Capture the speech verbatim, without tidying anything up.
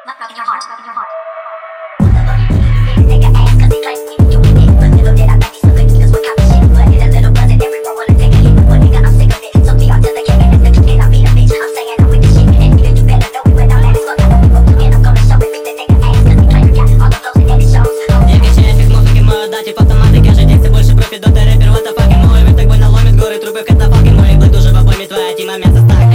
Рэпер, what the fucking мой, ведь так больно ломит горы трубы, как на факе мой, блэк, уже в обойме твоя тима, мясо стак.